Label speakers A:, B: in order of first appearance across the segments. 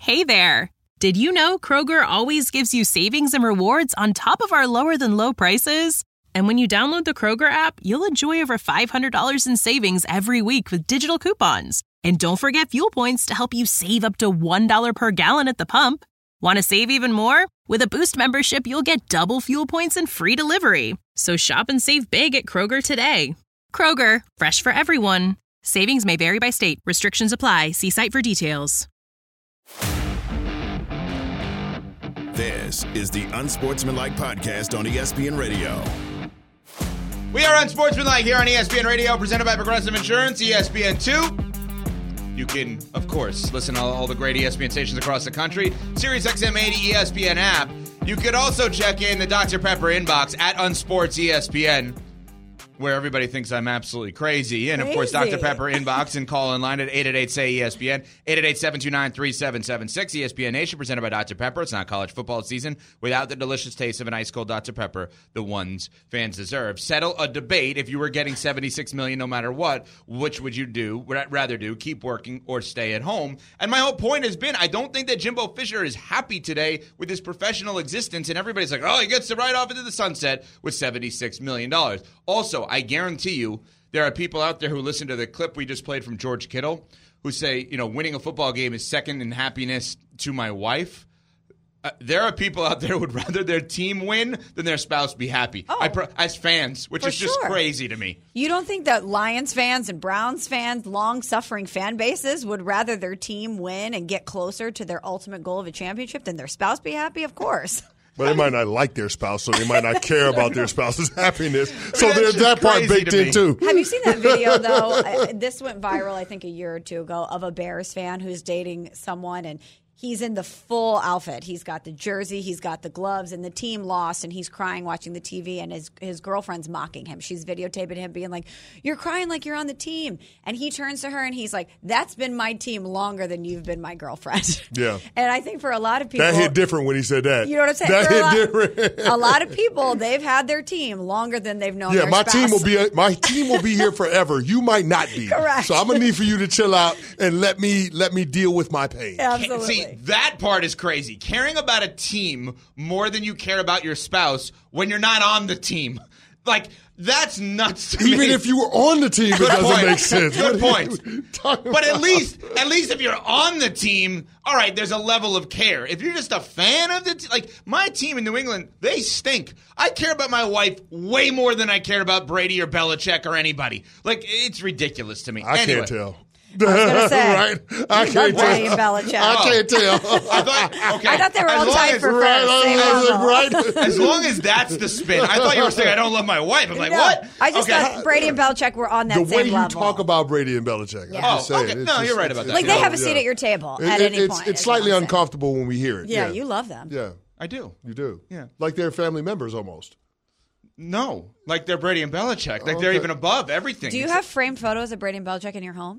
A: Hey there! Did you know Kroger always gives you savings and rewards on top of our lower-than-low prices? And when you download the Kroger app, you'll enjoy over $500 in savings every week with digital coupons. And don't forget fuel points to help you save up to $1 per gallon at the pump. Want to save even more? With a Boost membership, you'll get double fuel points and free delivery. So shop and save big at Kroger today. Kroger, fresh for everyone. Savings may vary by state. Restrictions apply. See site for details.
B: This is the Unsportsmanlike Podcast on ESPN Radio.
C: We are Unsportsmanlike here on ESPN Radio, presented by Progressive Insurance, ESPN2. You can, of course, listen to all the great ESPN stations across the country. Sirius XM 80 ESPN app. You could also check in the Dr. Pepper inbox at UnsportsESPN, where everybody thinks I'm absolutely crazy. And, of course, Dr. Pepper inbox and call in line at 888-SAY-ESPN, 888-729-3776. ESPN Nation, presented by Dr. Pepper. It's not college football season without the delicious taste of an ice-cold Dr. Pepper, the ones fans deserve. Settle a debate. If you were getting $76 million no matter what, which would you rather do, keep working or stay at home? And my whole point has been, I don't think that Jimbo Fisher is happy today with his professional existence, and everybody's like, oh, he gets to ride off into the sunset with $76 million. Also, I guarantee you there are people out there who listen to the clip we just played from George Kittle who say, winning a football game is second in happiness to my wife. There are people out there who would rather their team win than their spouse be happy. As fans, which is just crazy to me.
D: You don't think that Lions fans and Browns fans, long-suffering fan bases, would rather their team win and get closer to their ultimate goal of a championship than their spouse be happy? Of course.
E: But they might not like their spouse, so they might not care about their spouse's happiness. So there's that part baked in, too.
D: Have you seen that video, though? This went viral, I think, a year or two ago, of a Bears fan who's dating someone, and he's in the full outfit. He's got the jersey, he's got the gloves, and the team lost, and he's crying watching the TV, and his girlfriend's mocking him. She's videotaping him being like, you're crying like you're on the team. And he turns to her, and he's like, that's been my team longer than you've been my girlfriend.
E: Yeah.
D: And I think for a lot of people.
E: That hit different when he said that.
D: You know what I'm saying?
E: That hit different.
D: A lot of people, they've had their team longer than they've known their spouse.
E: My team will be here forever. You might not be.
D: Correct.
E: So I'm going to need for you to chill out and let me deal with my pain.
D: Absolutely.
C: See, that part is crazy. Caring about a team more than you care about your spouse when you're not on the team. Like, that's nuts to
E: Even
C: me.
E: if you were on the team, it doesn't make sense.
C: Good point. But at least if you're on the team, all right, there's a level of care. If you're just a fan of the team, like my team in New England, they stink. I care about my wife way more than I care about Brady or Belichick or anybody. Like, it's ridiculous to me.
E: I can't tell.
D: I was going to say,
E: right? I can't
D: Brady and
E: tell.
D: Belichick.
E: I can't tell.
D: I thought they were all tied for first.
C: As long as that's the spin. I thought you were saying I don't love my wife. I'm like, what?
D: I just thought Brady and Belichick were on that same level.
E: The way you talk about Brady and Belichick.
D: Yeah.
E: I'm just saying.
C: Okay. No, you're right about that.
D: Like they have a seat at your table at any point.
E: It's slightly uncomfortable when we hear it.
D: Yeah, you love them.
E: Yeah.
C: I do.
E: You do.
C: Yeah.
E: Like they're family members almost.
C: No. Like they're Brady and Belichick. Like they're even above everything.
D: Do you have framed photos of Brady and Belichick in your home?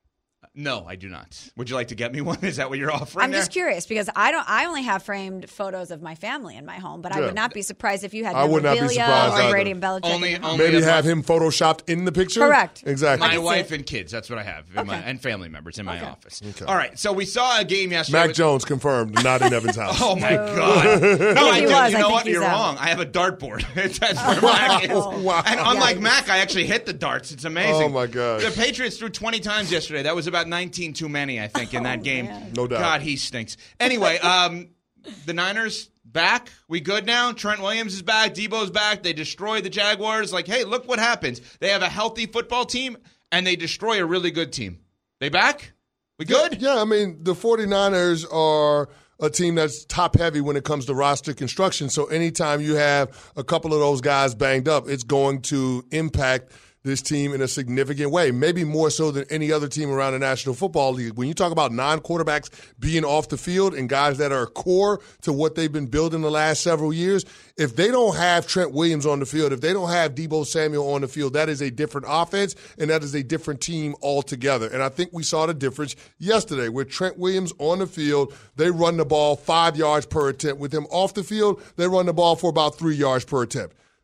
C: No, I do not. Would you like to get me one? Is that what you're offering?
D: I'm just curious because I only have framed photos of my family in my home, but I would not be surprised if you had memorabilia or Brady and Belichick.
C: Only
E: maybe have him photoshopped in the picture?
D: Correct.
E: Exactly.
C: My wife and kids, that's what I have, and family members in my office. Okay. All right, so we saw a game yesterday.
E: Mac Jones confirmed, not in Evan's house.
C: Oh, my God. No, I did. You know what? You're
D: out.
C: wrong. I have a dartboard. That's where Mac is.
E: Wow.
C: And unlike Mac, I actually hit the darts. It's amazing.
E: Oh, my gosh.
C: The Patriots threw 20 times yesterday. That was about 19 too many, I think, in that game.
D: Man.
E: No doubt.
C: God, he stinks. Anyway, the Niners back. We good now? Trent Williams is back. Debo's back. They destroy the Jaguars. Like, hey, look what happens. They have a healthy football team, and they destroy a really good team. They back? We good?
E: Yeah, I mean, the 49ers are a team that's top-heavy when it comes to roster construction. So anytime you have a couple of those guys banged up, it's going to impact this team in a significant way, maybe more so than any other team around the National Football League. When you talk about non-quarterbacks being off the field and guys that are core to what they've been building the last several years, if they don't have Trent Williams on the field, if they don't have Deebo Samuel on the field, that is a different offense and that is a different team altogether. And I think we saw the difference yesterday with Trent Williams on the field. They run the ball 5 yards per attempt. With him off the field, they run the ball for about 3 yards per attempt.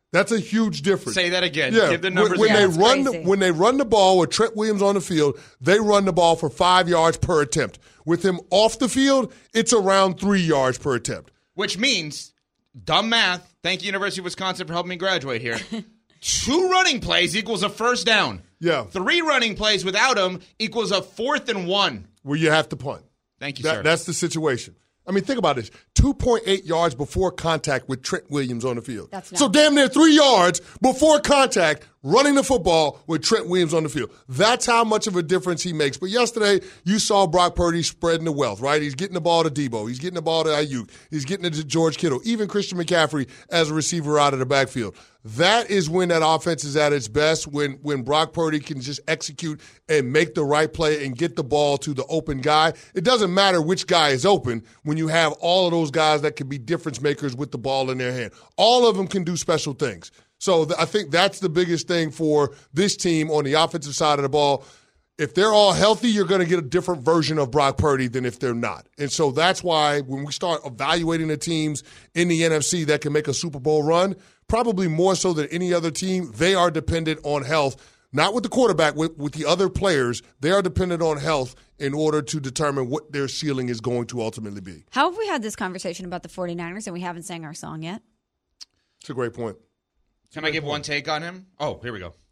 E: That's a huge difference.
C: Say that again.
E: Yeah.
C: Give the numbers
E: when
C: again.
E: when they run the ball with Trent Williams on the field, they run the ball for 5 yards per attempt. With him off the field, it's around 3 yards per attempt.
C: Which means, dumb math, thank you, University of Wisconsin, for helping me graduate here. 2 running plays equals a first down.
E: Yeah.
C: 3 running plays without him equals a 4th and 1.
E: Where you have to punt.
C: Thank you, sir.
E: That's the situation. I mean, think about this. 2.8 yards before contact with Trent Williams on the field.
D: That's
E: so damn near 3 yards before contact running the football with Trent Williams on the field. That's how much of a difference he makes. But yesterday, you saw Brock Purdy spreading the wealth, right? He's getting the ball to Debo. He's getting the ball to Ayuk. He's getting it to George Kittle. Even Christian McCaffrey as a receiver out of the backfield. That is when that offense is at its best, when Brock Purdy can just execute and make the right play and get the ball to the open guy. It doesn't matter which guy is open when you have all of those guys that can be difference makers with the ball in their hand. All of them can do special things. So I think that's the biggest thing for this team on the offensive side of the ball. If they're all healthy, you're going to get a different version of Brock Purdy than if they're not. And so that's why when we start evaluating the teams in the NFC that can make a Super Bowl run, probably more so than any other team, they are dependent on health, not with the quarterback, with the other players. They are dependent on health in order to determine what their ceiling is going to ultimately be.
D: How have we had this conversation about the 49ers and we haven't sang our song yet?
E: It's a great point.
C: Can I give one take on him? Oh, here we go.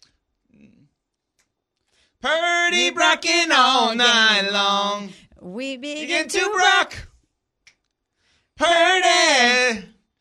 C: Purdy brocking all night long.
D: We
C: begin to brock. Purdy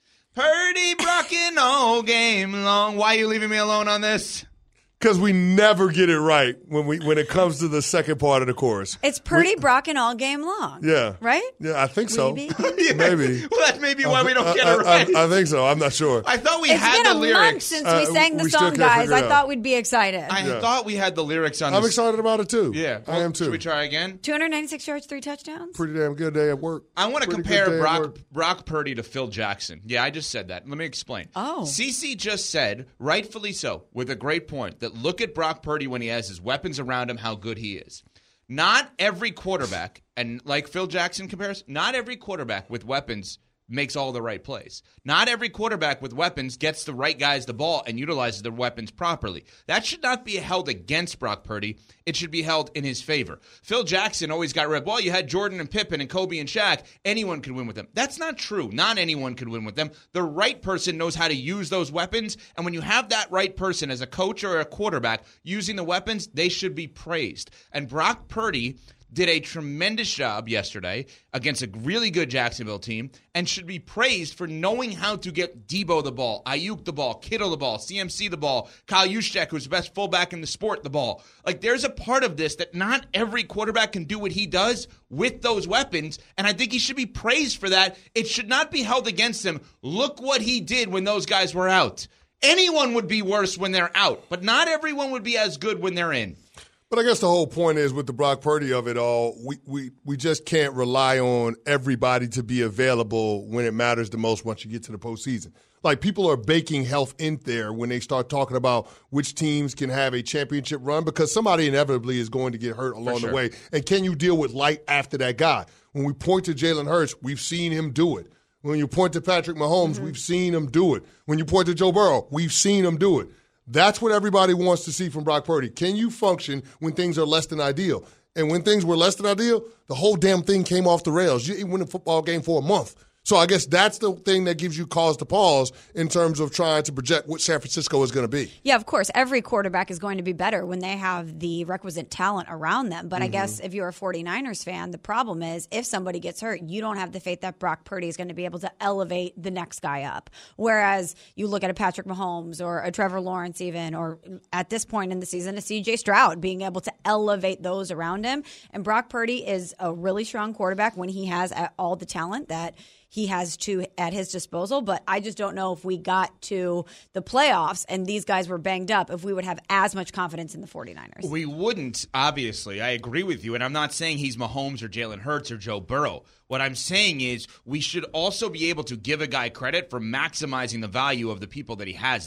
C: brocking all game long. Why are you leaving me alone on this?
E: Because we never get it right when it comes to the second part of the chorus.
D: It's Purdy brocking all game long.
E: Yeah.
D: Right?
E: Yeah, I think so.
C: Yeah.
E: Maybe.
C: Well, that's maybe why we don't get it right.
E: I think so. I'm not sure.
C: I thought we
D: It's
C: had
D: been
C: the
D: a
C: lyrics.
D: month since we sang the
E: we still
D: song,
E: can't
D: guys.
E: figure it
D: I
E: out.
D: thought we'd be excited.
C: I thought we had the lyrics on
E: I'm
C: this.
E: excited about it, too.
C: Yeah.
E: I am, too.
C: Should we try again?
D: 296 yards, 3 touchdowns?
E: Pretty damn good day at work.
C: I want to
E: Pretty
C: compare
E: good day at work.
C: Brock Purdy to Phil Jackson. Yeah, I just said that. Let me explain.
D: Oh.
C: CeCe just said, rightfully so, with a great point, that look at Brock Purdy when he has his weapons around him, how good he is. Not every quarterback, and like Phil Jackson compares, not every quarterback with weapons makes all the right plays. Not every quarterback with weapons gets the right guys the ball and utilizes their weapons properly. That should not be held against Brock Purdy. It should be held in his favor. Phil Jackson always got ripped. Well, you had Jordan and Pippen and Kobe and Shaq. Anyone could win with them. That's not true. Not anyone could win with them. The right person knows how to use those weapons, and when you have that right person as a coach or a quarterback using the weapons, they should be praised. And Brock Purdy did a tremendous job yesterday against a really good Jacksonville team and should be praised for knowing how to get Debo the ball, Ayuk the ball, Kittle the ball, CMC the ball, Kyle Juszczyk, who's the best fullback in the sport, the ball. Like, there's a part of this that not every quarterback can do what he does with those weapons, and I think he should be praised for that. It should not be held against him. Look what he did when those guys were out. Anyone would be worse when they're out, but not everyone would be as good when they're in.
E: But I guess the whole point is with the Brock Purdy of it all, we just can't rely on everybody to be available when it matters the most once you get to the postseason. Like, people are baking health in there when they start talking about which teams can have a championship run because somebody inevitably is going to get hurt along the way. And can you deal with light after that guy? When we point to Jalen Hurts, we've seen him do it. When you point to Patrick Mahomes, we've seen him do it. When you point to Joe Burrow, we've seen him do it. That's what everybody wants to see from Brock Purdy. Can you function when things are less than ideal? And when things were less than ideal, the whole damn thing came off the rails. You didn't win a football game for a month. So I guess that's the thing that gives you cause to pause in terms of trying to project what San Francisco is going to be.
D: Yeah, of course. Every quarterback is going to be better when they have the requisite talent around them. But I guess if you're a 49ers fan, the problem is if somebody gets hurt, you don't have the faith that Brock Purdy is going to be able to elevate the next guy up. Whereas you look at a Patrick Mahomes or a Trevor Lawrence even, or at this point in the season, a CJ Stroud being able to elevate those around him. And Brock Purdy is a really strong quarterback when he has all the talent that he has at his disposal, but I just don't know if we got to the playoffs and these guys were banged up, if we would have as much confidence in the 49ers.
C: We wouldn't, obviously. I agree with you, and I'm not saying he's Mahomes or Jalen Hurts or Joe Burrow. What I'm saying is we should also be able to give a guy credit for maximizing the value of the people that he has there.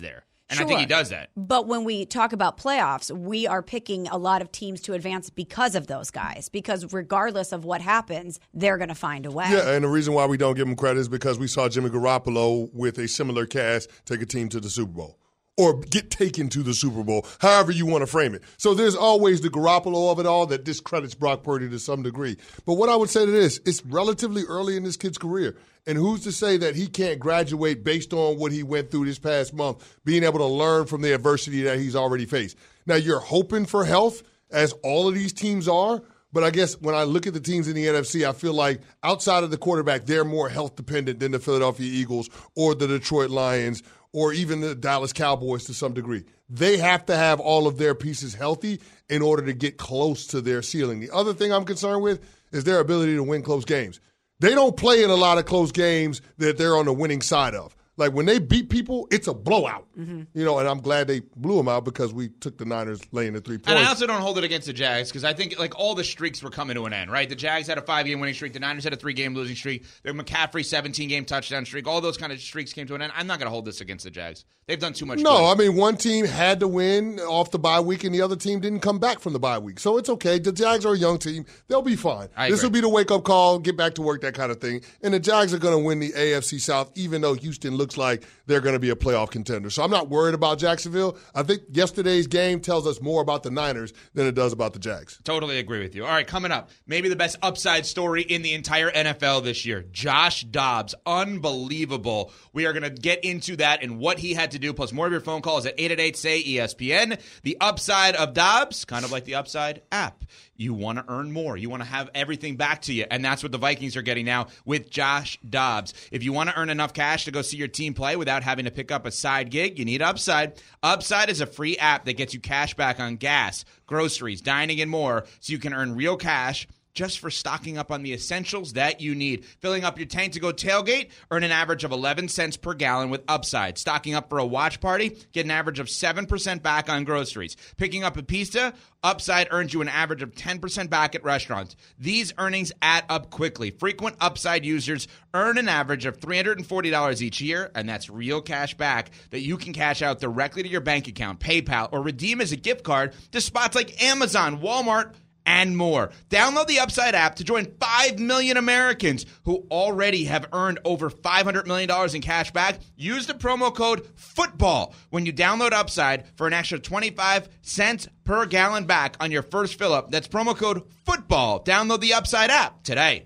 C: And I think he does that.
D: But when we talk about playoffs, we are picking a lot of teams to advance because of those guys. Because regardless of what happens, they're going to find a way.
E: Yeah, and the reason why we don't give him credit is because we saw Jimmy Garoppolo with a similar cast take a team to the Super Bowl. Or get taken to the Super Bowl, however you want to frame it. So there's always the Garoppolo of it all that discredits Brock Purdy to some degree. But what I would say to this, it's relatively early in this kid's career. And who's to say that he can't graduate based on what he went through this past month, being able to learn from the adversity that he's already faced. Now, you're hoping for health, as all of these teams are. But I guess when I look at the teams in the NFC, I feel like outside of the quarterback, they're more health dependent than the Philadelphia Eagles or the Detroit Lions or even the Dallas Cowboys to some degree. They have to have all of their pieces healthy in order to get close to their ceiling. The other thing I'm concerned with is their ability to win close games. They don't play in a lot of close games that they're on the winning side of. Like, when they beat people, it's a blowout. Mm-hmm. You know, and I'm glad they blew them out because we took the Niners laying the 3 points.
C: And I also don't hold it against the Jags because I think, like, all the streaks were coming to an end, right? The Jags had a 5-game winning streak. The Niners had a 3-game losing streak. Their McCaffrey 17-game touchdown streak. All those kind of streaks came to an end. I'm not going to hold this against the Jags. They've done too much.
E: No,
C: good.
E: I mean, one team had to win off the bye week and the other team didn't come back from the bye week. So it's okay. The Jags are a young team. They'll be fine. This will be the wake-up call, get back to work, that kind of thing. And the Jags are going to win the AFC South, even though Houston looks like they're going to be a playoff contender. So I'm not worried about Jacksonville. I think yesterday's game tells us more about the Niners than it does about the Jags.
C: Totally agree with you. All right, coming up, maybe the best upside story in the entire NFL this year. Josh Dobbs, unbelievable. We are going to get into that and what he had to do, plus more of your phone calls at 888-SAY-ESPN. The upside of Dobbs, kind of like the Upside app. You want to earn more. You want to have everything back to you. And that's what the Vikings are getting now with Josh Dobbs. If you want to earn enough cash to go see your team play without having to pick up a side gig, you need Upside. Upside is a free app that gets you cash back on gas, groceries, dining, and more, so you can earn real cash just for stocking up on the essentials that you need. Filling up your tank to go tailgate, earn an average of 11 cents per gallon with Upside. Stocking up for a watch party, get an average of 7% back on groceries. Picking up a pizza, Upside earns you an average of 10% back at restaurants. These earnings add up quickly. Frequent Upside users earn an average of $340 each year, and that's real cash back that you can cash out directly to your bank account, PayPal, or redeem as a gift card to spots like Amazon, Walmart, and more. Download the Upside app to join 5 million Americans who already have earned over $500 million in cash back. Use the promo code FOOTBALL when you download Upside for an extra 25 cents per gallon back on your first fill-up. That's promo code FOOTBALL. Download the Upside app today.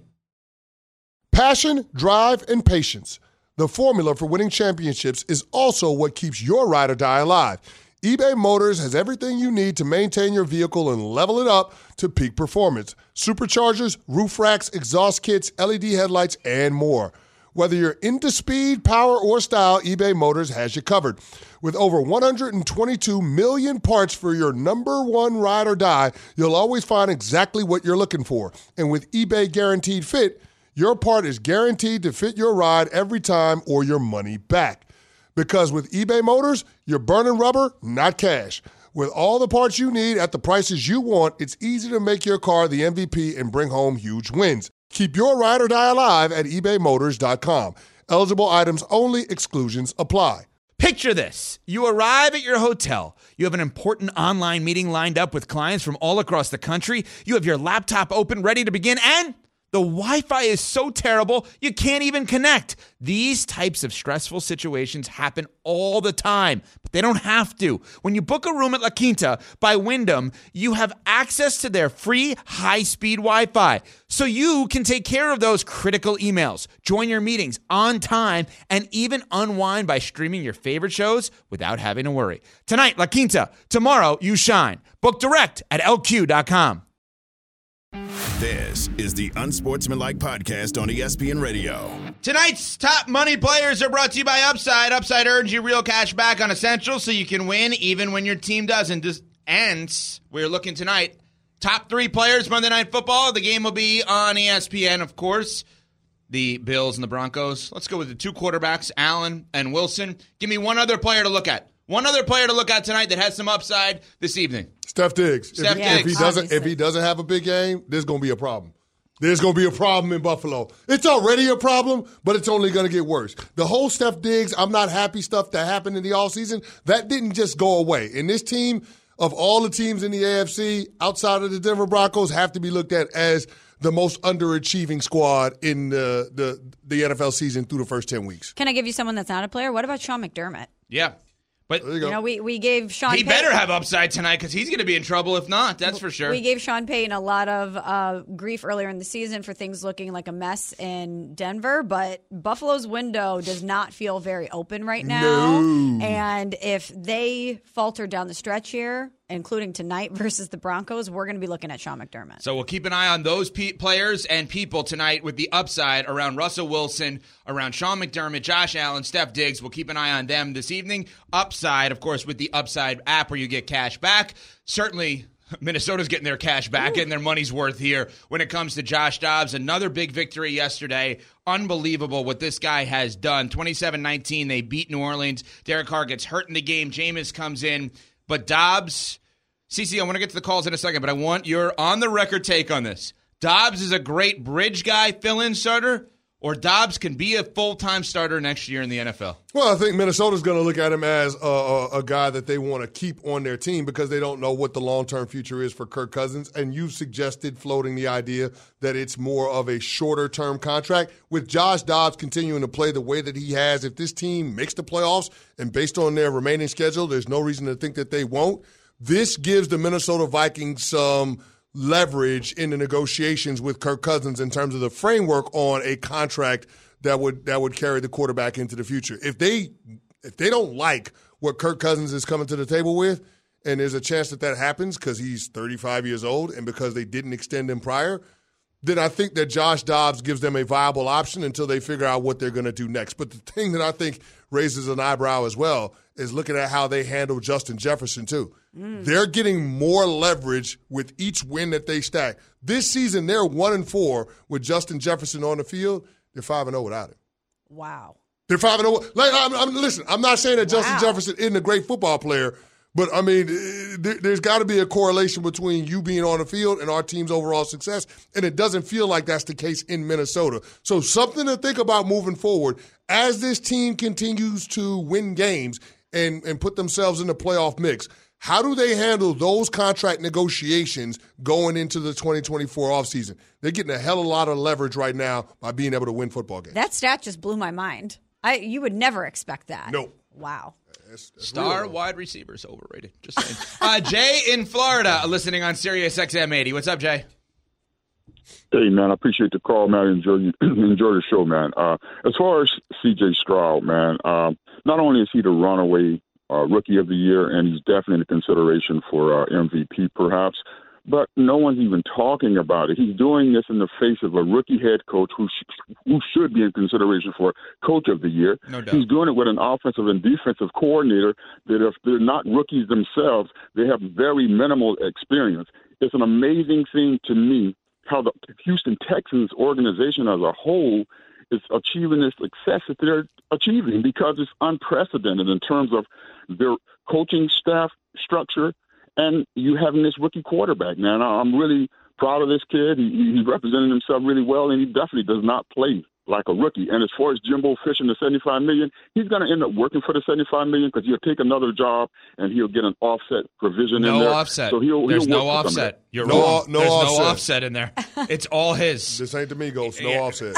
E: Passion, drive, and patience. The formula for winning championships is also what keeps your ride or die alive. eBay Motors has everything you need to maintain your vehicle and level it up to peak performance. Superchargers, roof racks, exhaust kits, LED headlights, and more. Whether you're into speed, power, or style, eBay Motors has you covered. With over 122 million parts for your number one ride or die, you'll always find exactly what you're looking for. And with eBay Guaranteed Fit, your part is guaranteed to fit your ride every time or your money back. Because with eBay Motors, you're burning rubber, not cash. With all the parts you need at the prices you want, it's easy to make your car the MVP and bring home huge wins. Keep your ride or die alive at ebaymotors.com. Eligible items only. Exclusions apply.
C: Picture this. You arrive at your hotel. You have an important online meeting lined up with clients from all across the country. You have your laptop open, ready to begin, and the Wi-Fi is so terrible, you can't even connect. These types of stressful situations happen all the time, but they don't have to. When you book a room at La Quinta by Wyndham, you have access to their free high-speed Wi-Fi, so you can take care of those critical emails, join your meetings on time, and even unwind by streaming your favorite shows without having to worry. Tonight, La Quinta. Tomorrow, you shine. Book direct at LQ.com.
B: This is the Unsportsmanlike Podcast on ESPN Radio.
C: Tonight's top money players are brought to you by Upside. Upside earns you real cash back on essentials so you can win even when your team doesn't. And we're looking tonight. Top 3 players, Monday Night Football. The game will be on ESPN, of course. The Bills and the Broncos. Let's go with the 2 quarterbacks, Allen and Wilson. Give me one other player to look at. One other player to look at tonight that has some upside this evening.
E: Steph Diggs.
C: Steph Diggs.
E: If he doesn't have a big game, there's going to be a problem. there's going to be a problem in Buffalo. It's already a problem, but it's only going to get worse. The whole Steph Diggs, I'm not happy stuff that happened in the offseason, that didn't just go away. And this team, of all the teams in the AFC, outside of the Denver Broncos, have to be looked at as the most underachieving squad in the NFL season through the first 10 weeks.
D: Can I give you someone that's not a player? What about Sean McDermott?
C: Yeah. But
E: there you go.
D: We gave Sean
C: he
D: Payton.
C: better have upside tonight because he's going to be in trouble if not. That's for sure.
D: We gave Sean Payton a lot of grief earlier in the season for things looking like a mess in Denver, but Buffalo's window does not feel very open right now.
E: No.
D: And if they falter down the stretch here, including tonight versus the Broncos, we're going to be looking at Sean McDermott.
C: So we'll keep an eye on those players and people tonight with the upside around Russell Wilson, around Sean McDermott, Josh Allen, Steph Diggs. We'll keep an eye on them this evening. Upside, of course, with the Upside app where you get cash back. Certainly Minnesota's getting their cash back, getting their money's worth here when it comes to Josh Dobbs. Another big victory yesterday. Unbelievable what this guy has done. 27-19, they beat New Orleans. Derek Carr gets hurt in the game. Jameis comes in. But Dobbs... CeCe, I want to get to the calls in a second, but I want your on-the-record take on this. Dobbs is a great bridge guy, fill-in starter, or Dobbs can be a full-time starter next year in the NFL?
E: Well, I think Minnesota's going to look at him as a guy that they want to keep on their team because they don't know what the long-term future is for Kirk Cousins. And you've suggested floating the idea that it's more of a shorter-term contract. With Josh Dobbs continuing to play the way that he has, if this team makes the playoffs, and based on their remaining schedule, there's no reason to think that they won't. This gives the Minnesota Vikings some leverage in the negotiations with Kirk Cousins in terms of the framework on a contract that would carry the quarterback into the future. If they don't like what Kirk Cousins is coming to the table with, and there's a chance that happens because he's 35 years old and because they didn't extend him prior, then I think that Josh Dobbs gives them a viable option until they figure out what they're going to do next. But the thing that I think raises an eyebrow as well is looking at how they handle Justin Jefferson too. They're getting more leverage with each win that they stack. This season, they're 1-4 with Justin Jefferson on the field. They're 5-0 without him.
D: Wow.
E: They're 5-0. Listen, I'm not saying that Justin Jefferson isn't a great football player, but, I mean, there's got to be a correlation between you being on the field and our team's overall success, and it doesn't feel like that's the case in Minnesota. So something to think about moving forward as this team continues to win games and put themselves in the playoff mix. How do they handle those contract negotiations going into the 2024 offseason? They're getting a hell of a lot of leverage right now by being able to win football games.
D: That stat just blew my mind. You would never expect that.
E: No.
D: Wow.
E: That's
C: Star
E: real.
C: wide receivers overrated. Just saying. Jay in Florida, listening on Sirius XM 80. What's up, Jay?
F: Hey, man, I appreciate the call, man. Enjoy the show, man. As far as C.J. Stroud, man, not only is he the runaway Rookie of the Year, and he's definitely in consideration for MVP, perhaps, but no one's even talking about it. He's doing this in the face of a rookie head coach who should be in consideration for Coach of the Year.
C: No doubt.
F: He's doing it with an offensive and defensive coordinator that if they're not rookies themselves, they have very minimal experience. It's an amazing thing to me how the Houston Texans organization as a whole is achieving this success that they're achieving because it's unprecedented in terms of their coaching staff structure and you having this rookie quarterback, man. I'm really proud of this kid. He's representing himself really well, and he definitely does not play like a rookie. And as far as Jimbo Fisher, the $75 million, he's going to end up working for the $75 million because he'll take another job and he'll get an offset provision in there.
C: No offset. So
F: There's
C: no offset. You're wrong.
E: No
C: There's
E: offset.
C: no offset in there. It's all his.
E: This ain't the Migos. No offset.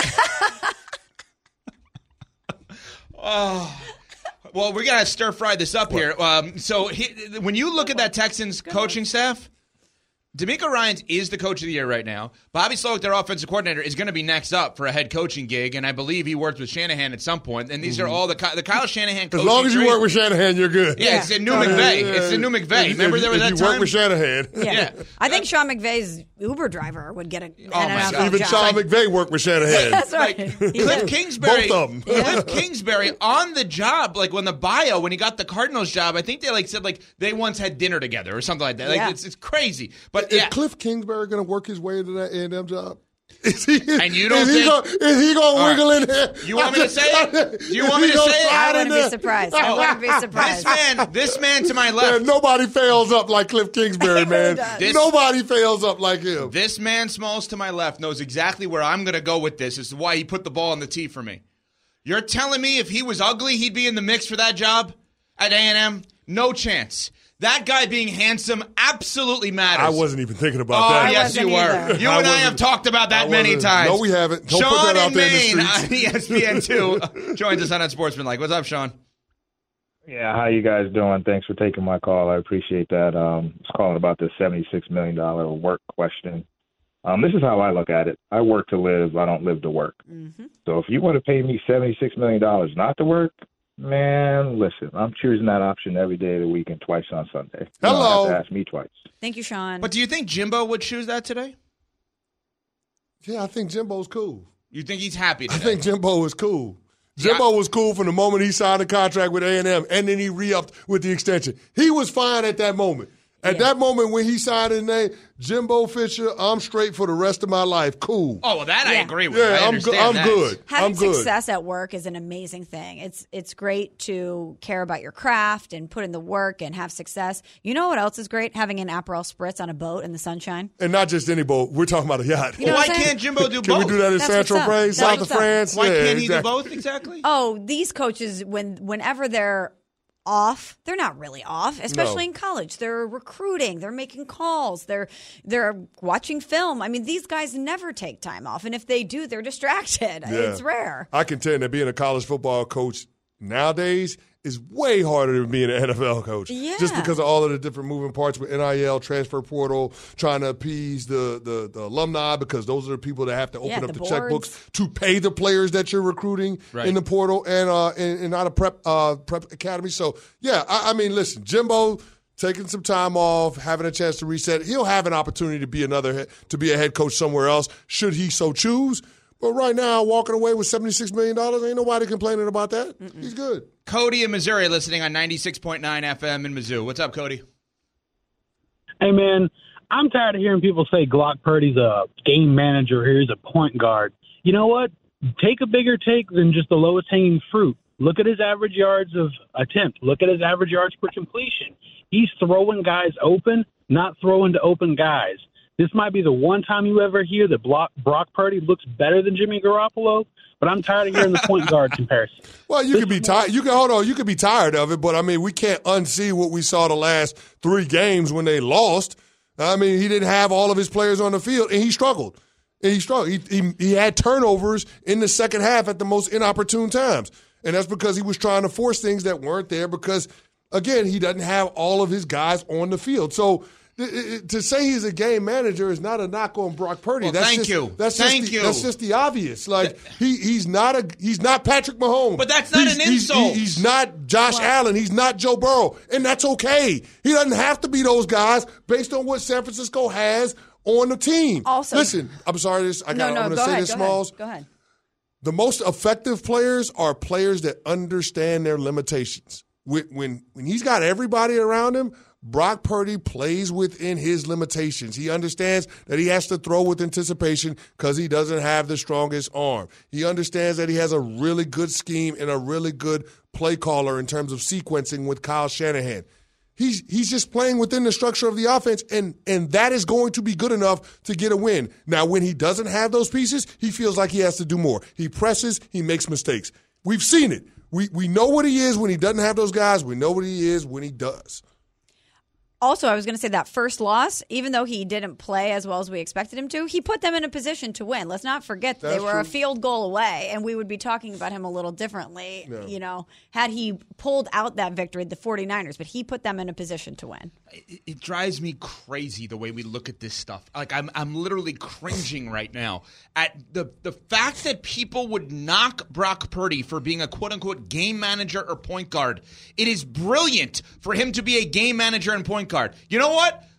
C: Oh. Well, we're going to stir-fry this up here. So when you look at that Texans coaching staff, DeMeco Ryans is the coach of the year right now. Bobby Slowick, their offensive coordinator, is going to be next up for a head coaching gig, and I believe he worked with Shanahan at some point. And these are all the Kyle Shanahan coaching.
E: As long as you work with Shanahan, you're good.
C: Yeah, it's in New McVay. It's in New McVay. Remember there was that
E: you
C: time?
E: work with Shanahan.
D: Yeah. I think Sean McVay's Uber driver would get an NFL
E: Even
D: job.
E: Sean McVay worked with Shanahan.
D: That's right.
C: Cliff Kingsbury,
E: Both of them.
C: Cliff Kingsbury on the job, like when the bio, when he got the Cardinals job, I think they said they once had dinner together or something like that. Like it's crazy. But
E: Is Cliff Kingsbury going to work his way into that A&M job?
C: And you don't think
E: is he gonna wiggle in there?
C: You want me to say it? Do you want me to say it?
D: I wouldn't be surprised. I wouldn't be surprised.
C: This man to my left.
E: Man, nobody fails up like Cliff Kingsbury, man. Nobody fails up like him.
C: This man, Smalls, to my left, knows exactly where I'm going to go with this. This is why he put the ball on the tee for me. You're telling me if he was ugly, he'd be in the mix for that job at A&M? No chance. That guy being handsome absolutely matters.
E: I wasn't even thinking about that.
C: Oh, yes, you were.
D: Either.
C: You and I have talked about that many times.
E: No, we haven't. Don't
C: Sean
E: put that out
C: in
E: there
C: Maine
E: in
C: on
E: the streets.
C: ESPN2 joins us on Unsportsmanlike. What's up, Sean?
G: Yeah, how you guys doing? Thanks for taking my call. I appreciate that. I was calling about the $76 million work question. This is how I look at it. I work to live. I don't live to work. Mm-hmm. So if you want to pay me $76 million not to work, man, listen, I'm choosing that option every day of the week and twice on Sunday. You
E: Hello.
G: don't have to ask me twice.
D: Thank you, Sean.
C: But do you think Jimbo would choose that today?
E: Yeah, I think Jimbo's cool.
C: You think he's happy today?
E: I think Jimbo is cool. Jimbo was cool from the moment he signed a contract with A&M, and then he re-upped with the extension. He was fine at that moment. At that moment when he signed his name, Jimbo Fisher, I'm straight for the rest of my life. Cool.
C: Oh, well, that I agree with.
E: Yeah,
C: I
E: I'm good.
D: Having success at work is an amazing thing. It's great to care about your craft and put in the work and have success. You know what else is great? Having an Aperol Spritz on a boat in the sunshine.
E: And not just any boat. We're talking about a yacht.
D: You know
C: Why can't Jimbo do both?
E: Can we do that in Saint-Tropez, south of France?
C: Why can't he
E: exactly.
C: do both exactly?
D: Oh, these coaches, whenever they're off, they're not really off, especially in college. They're recruiting, they're making calls, they're watching film. I mean, these guys never take time off, and if they do, they're distracted. Yeah. It's rare.
E: I contend that being a college football coach nowadays is way harder than being an NFL coach.
D: Yeah.
E: Just because of all of the different moving parts with NIL, transfer portal, trying to appease the alumni, because those are the people that have to open up the checkbooks to pay the players that you're recruiting in the portal and out of prep academy. So, yeah, I mean, listen, Jimbo taking some time off, having a chance to reset. He'll have an opportunity to be a head coach somewhere else, should he so choose. But right now, walking away with $76 million, ain't nobody complaining about that. Mm-mm. He's good.
C: Cody in Missouri listening on 96.9 FM in Mizzou. What's up, Cody?
H: Hey, man, I'm tired of hearing people say Glock Purdy's a game manager here. He's a point guard. You know what? Take a bigger take than just the lowest hanging fruit. Look at his average yards of attempt. Look at his average yards per completion. He's throwing guys open, not throwing to open guys. This might be the one time you ever hear that Brock Purdy looks better than Jimmy Garoppolo, but I'm tired of hearing the point guard comparison.
E: Well, you could be tired. You could be tired of it, but I mean, we can't unsee what we saw the last 3 games when they lost. I mean, he didn't have all of his players on the field, and he struggled. He had turnovers in the second half at the most inopportune times, and that's because he was trying to force things that weren't there. Because again, he doesn't have all of his guys on the field, so. To say he's a game manager is not a knock on Brock Purdy.
C: Well, thank you.
E: That's just the obvious. Like he's not Patrick Mahomes.
C: But that's not an insult.
E: He's not Josh Allen. He's not Joe Burrow, and that's okay. He doesn't have to be those guys based on what San Francisco has on the team.
D: Also,
E: listen, I'm sorry. I'm going to say this, Smalls.
D: Go ahead.
E: The most effective players are players that understand their limitations. When he's got everybody around him, Brock Purdy plays within his limitations. He understands that he has to throw with anticipation because he doesn't have the strongest arm. He understands that he has a really good scheme and a really good play caller in terms of sequencing with Kyle Shanahan. He's just playing within the structure of the offense, and that is going to be good enough to get a win. Now, when he doesn't have those pieces, he feels like he has to do more. He presses, he makes mistakes. We've seen it. We know what he is when he doesn't have those guys. We know what he is when he does.
D: Also, I was going to say that first loss, even though he didn't play as well as we expected him to, he put them in a position to win. Let's not forget that they were a field goal away, and we would be talking about him a little differently, had he pulled out that victory, the 49ers, but he put them in a position to win.
C: It drives me crazy the way we look at this stuff. Like, I'm literally cringing right now at the fact that people would knock Brock Purdy for being a quote-unquote game manager or point guard. It is brilliant for him to be a game manager and point guard. You know what?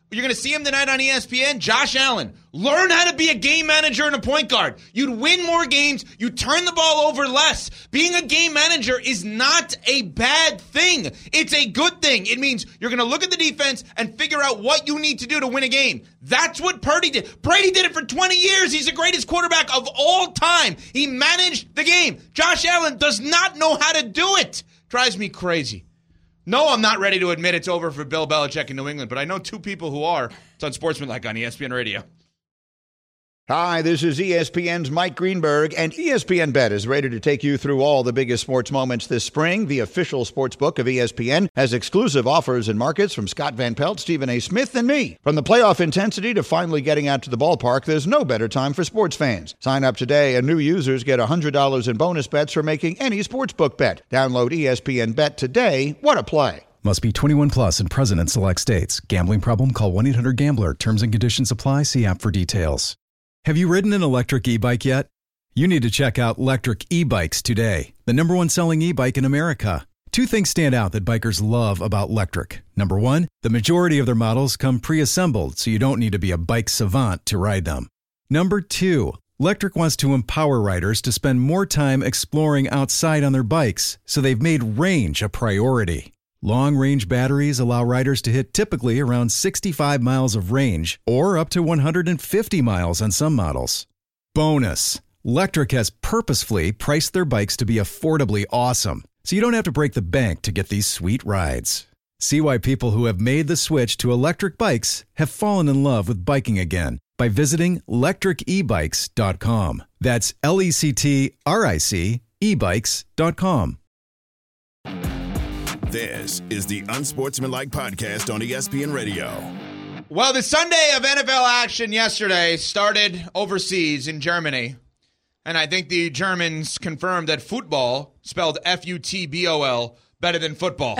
C: You're going to see him tonight on ESPN. Josh Allen, learn how to be a game manager and a point guard. You'd win more games. You turn the ball over less. Being a game manager is not a bad thing. It's a good thing. It means you're going to look at the defense and figure out what you need to do to win a game. That's what Purdy did. Brady did it for 20 years. He's the greatest quarterback of all time. He managed the game. Josh Allen does not know how to do it. Drives me crazy. No, I'm not ready to admit it's over for Bill Belichick in New England, but I know two people who are. It's on Sportsmanlike on ESPN Radio.
I: Hi, this is ESPN's Mike Greenberg, and ESPN Bet is ready to take you through all the biggest sports moments this spring. The official sports book of ESPN has exclusive offers and markets from Scott Van Pelt, Stephen A. Smith, and me. From the playoff intensity to finally getting out to the ballpark, there's no better time for sports fans. Sign up today, and new users get $100 in bonus bets for making any sportsbook bet. Download ESPN Bet today. What a play.
J: Must be 21 plus and present in select states. Gambling problem? Call 1-800-GAMBLER. Terms and conditions apply. See app for details. Have you ridden an electric e-bike yet? You need to check out Lectric E-Bikes today, the #1 selling e-bike in America. Two things stand out that bikers love about Lectric. Number one, the majority of their models come pre-assembled, so you don't need to be a bike savant to ride them. Number two, Lectric wants to empower riders to spend more time exploring outside on their bikes, so they've made range a priority. Long-range batteries allow riders to hit typically around 65 miles of range or up to 150 miles on some models. Bonus, Lectric has purposefully priced their bikes to be affordably awesome, so you don't have to break the bank to get these sweet rides. See why people who have made the switch to electric bikes have fallen in love with biking again by visiting lectricebikes.com. That's LECTRIC ebikes.com.
B: This is the Unsportsmanlike Podcast on ESPN Radio.
C: Well, the Sunday of NFL action yesterday started overseas in Germany, and I think the Germans confirmed that football, spelled F-U-T-B-O-L, better than football.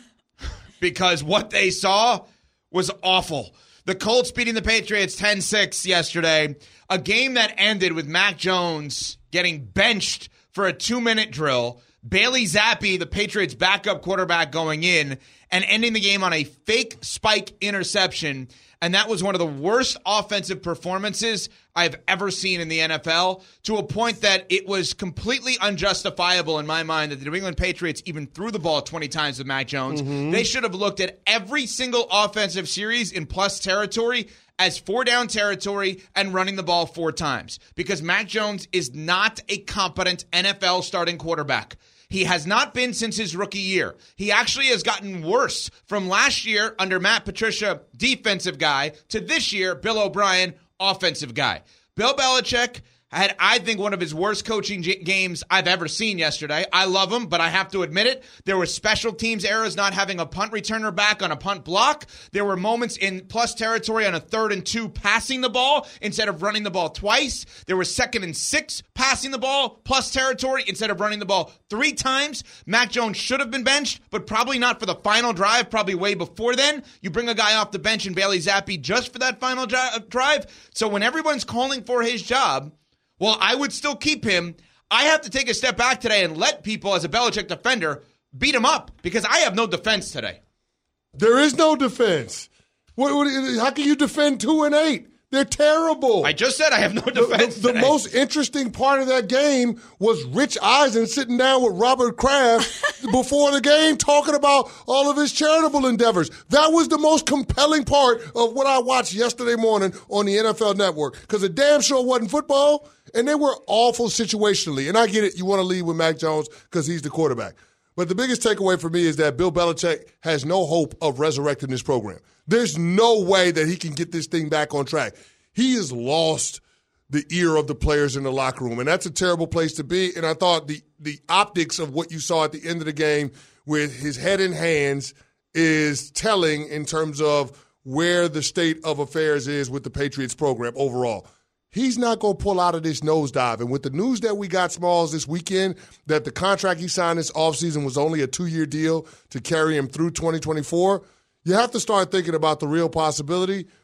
C: Because what they saw was awful. The Colts beating the Patriots 10-6 yesterday, a game that ended with Mac Jones getting benched for a 2-minute drill, Bailey Zappi, the Patriots' backup quarterback, going in and ending the game on a fake spike interception. And that was one of the worst offensive performances I've ever seen in the NFL, to a point that it was completely unjustifiable in my mind that the New England Patriots even threw the ball 20 times with Mac Jones. Mm-hmm. They should have looked at every single offensive series in plus territory as 4-down territory and running the ball 4 times, because Mac Jones is not a competent NFL starting quarterback. He has not been since his rookie year. He actually has gotten worse from last year under Matt Patricia, defensive guy, to this year, Bill O'Brien, offensive guy. Bill Belichick had, I think, one of his worst coaching games I've ever seen yesterday. I love him, but I have to admit it. There were special teams errors, not having a punt returner back on a punt block. There were moments in plus territory on a 3rd and 2 passing the ball instead of running the ball twice. There was 2nd and 6 passing the ball plus territory instead of running the ball 3 times. Mac Jones should have been benched, but probably not for the final drive, probably way before then. You bring a guy off the bench in Bailey Zappi just for that final drive. So when everyone's calling for his job, well, I would still keep him. I have to take a step back today and let people, as a Belichick defender, beat him up, because I have no defense today.
E: There is no defense. How can you defend 2-8? They're terrible.
C: I just said I have no defense
E: The
C: today.
E: most interesting part of that game was Rich Eisen sitting down with Robert Kraft before the game talking about all of his charitable endeavors. That was the most compelling part of what I watched yesterday morning on the NFL Network, because it damn sure wasn't football, and they were awful situationally. And I get it. You want to lead with Mac Jones because he's the quarterback. But the biggest takeaway for me is that Bill Belichick has no hope of resurrecting this program. There's no way that he can get this thing back on track. He has lost the ear of the players in the locker room, and that's a terrible place to be. And I thought the optics of what you saw at the end of the game with his head in hands is telling in terms of where the state of affairs is with the Patriots program overall. He's not going to pull out of this nosedive. And with the news that we got, Smalls, this weekend, that the contract he signed this offseason was only a 2-year deal to carry him through 2024, you have to start thinking about the real possibility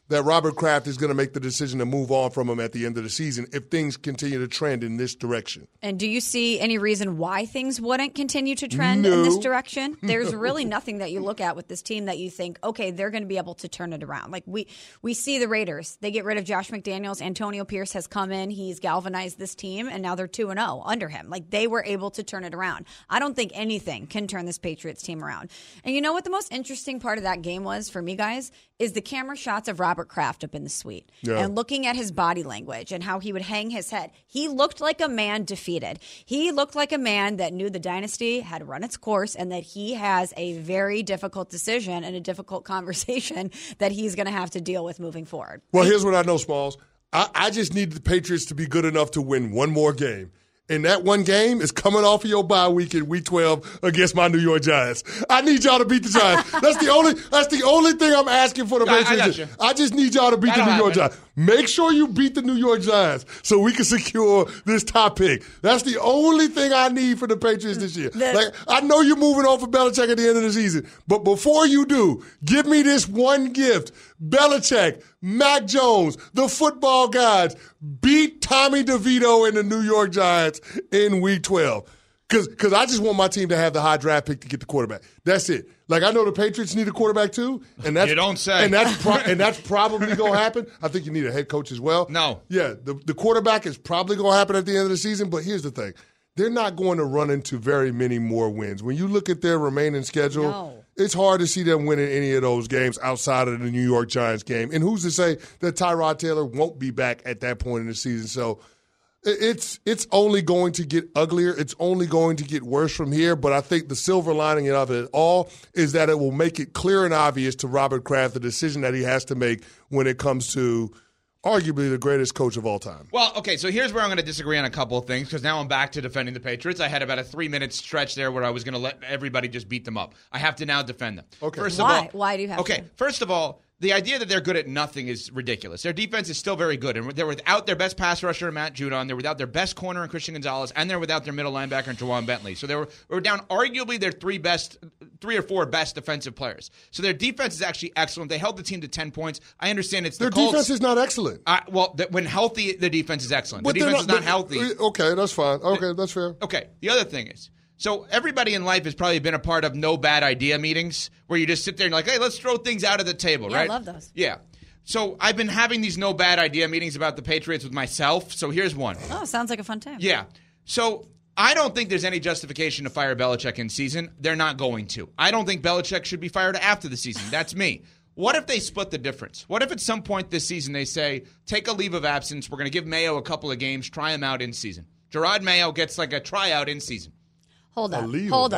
E: that Robert Kraft is going to make the decision to move on from him at the end of the season if things continue to trend in this direction.
D: And do you see any reason why things wouldn't continue to trend in this direction? There's really nothing that you look at with this team that you think, okay, they're going to be able to turn it around. Like we see the Raiders. They get rid of Josh McDaniels. Antonio Pierce has come in. He's galvanized this team, and now they're 2-0 under him. Like, they were able to turn it around. I don't think anything can turn this Patriots team around. And you know what the most interesting part of that game was for me, guys, is the camera shots of Robert Kraft up in the suite and looking at his body language and how he would hang his head. He looked like a man defeated. He looked like a man that knew the dynasty had run its course and that he has a very difficult decision and a difficult conversation that he's going to have to deal with moving forward.
E: Well, here's what I know, Smalls. I just need the Patriots to be good enough to win one more game. And that one game is coming off of your bye week in Week 12 against my New York Giants. I need y'all to beat the Giants. That's the only thing I'm asking for the Patriots. I just need y'all to beat the New York Giants. Make sure you beat the New York Giants so we can secure this top pick. That's the only thing I need for the Patriots this year. I know you're moving on for Belichick at the end of the season, but before you do, give me this one gift. Belichick, Mac Jones, the football gods, beat Tommy DeVito and the New York Giants in Week 12. Because I just want my team to have the high draft pick to get the quarterback. That's it. Like, I know the Patriots need a quarterback too. And that's,
C: you don't say.
E: And that's probably going to happen. I think you need a head coach as well.
C: No.
E: Yeah, the quarterback is probably going to happen at the end of the season. But here's the thing. They're not going to run into very many more wins. When you look at their remaining schedule, it's hard to see them winning any of those games outside of the New York Giants game. And who's to say that Tyrod Taylor won't be back at that point in the season? So it's only going to get uglier. It's only going to get worse from here. But I think the silver lining of it all is that it will make it clear and obvious to Robert Kraft the decision that he has to make when it comes to arguably the greatest coach of all time.
C: Well, okay, so here's where I'm going to disagree on a couple of things because now I'm back to defending the Patriots. I had about a 3-minute stretch there where I was going to let everybody just beat them up. I have to now defend them.
E: Okay.
D: Why do you have to?
C: Okay, first of all, the idea that they're good at nothing is ridiculous. Their defense is still very good, and they're without their best pass rusher, Matt Judon. They're without their best corner, in Christian Gonzalez, and they're without their middle linebacker, Jawan Bentley. So they were down arguably their three or four best defensive players. So their defense is actually excellent. They held the team to 10 points. I understand it's the Colts.
E: Their defense is not excellent.
C: When healthy, the defense is excellent.
E: But
C: the defense is not healthy.
E: Okay, that's fine. Okay, that's fair.
C: Okay, the other thing is, so everybody in life has probably been a part of no bad idea meetings where you just sit there and like, hey, let's throw things out of the table, right?
D: I love those.
C: Yeah. So I've been having these no bad idea meetings about the Patriots with myself. So here's one.
D: Oh, sounds like a fun time.
C: Yeah. So I don't think there's any justification to fire Belichick in season. They're not going to. I don't think Belichick should be fired after the season. That's me. What if they split the difference? What if at some point this season they say, take a leave of absence, we're going to give Mayo a couple of games, try him out in season. Gerard Mayo gets like a tryout in season.
D: Hold up.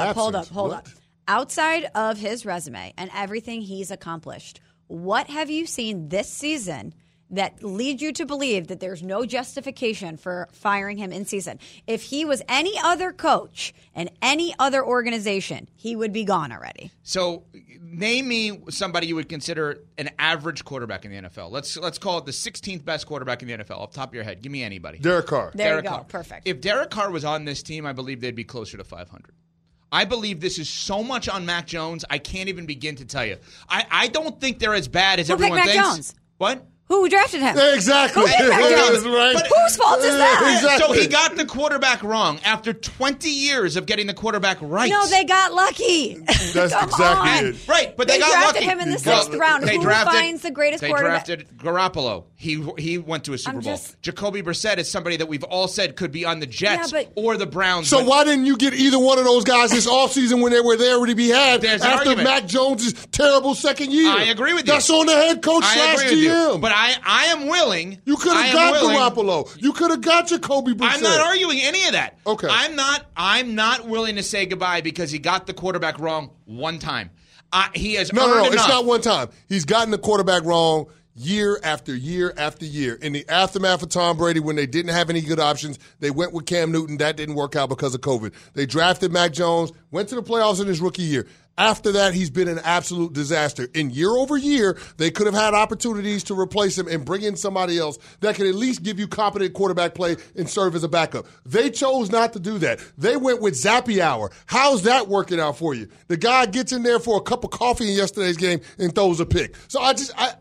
D: Outside of his resume and everything he's accomplished, what have you seen this season that leads you to believe that there's no justification for firing him in season? If he was any other coach in any other organization, he would be gone already.
C: So name me somebody you would consider an average quarterback in the NFL. Let's call it the 16th best quarterback in the NFL. Off the top of your head, give me anybody.
E: Derek Carr.
D: There you go. Perfect.
C: If Derek Carr was on this team, I believe they'd be closer to 500. I believe this is so much on Mac Jones, I can't even begin to tell you. I don't think they're as bad as everyone thinks.
D: Mac Jones?
C: What?
D: Who drafted him?
E: Exactly.
D: Who did Mac Jones?
E: Right.
D: But whose fault is that?
E: Exactly.
C: So he got the quarterback wrong after 20 years of getting the quarterback right.
D: No, they got lucky.
E: That's
D: Come
E: exactly
D: on.
E: it.
C: Right, but
D: they
C: got
D: drafted
C: lucky.
D: him in the 6th round. Who finds the greatest quarterback?
C: They drafted Garoppolo. He went to a Super Bowl. Jacoby Brissett is somebody that we've all said could be on the Jets or the Browns.
E: So why didn't you get either one of those guys this offseason when they were there to be had after Mac Jones' terrible second year?
C: I agree with you.
E: That's on the head coach / GM.
C: But I am willing.
E: You could have got Garoppolo. You could have got Jacoby Brissett.
C: I'm not arguing any of that.
E: Okay.
C: I'm not willing to say goodbye because he got the quarterback wrong one time. He has
E: No,
C: earned enough.
E: it's not one time. He's gotten the quarterback wrong year after year after year. In the aftermath of Tom Brady, when they didn't have any good options, they went with Cam Newton. That didn't work out because of COVID. They drafted Mac Jones, went to the playoffs in his rookie year. After that, he's been an absolute disaster. And year over year, they could have had opportunities to replace him and bring in somebody else that could at least give you competent quarterback play and serve as a backup. They chose not to do that. They went with Zappy Hour. How's that working out for you? The guy gets in there for a cup of coffee in yesterday's game and throws a pick. So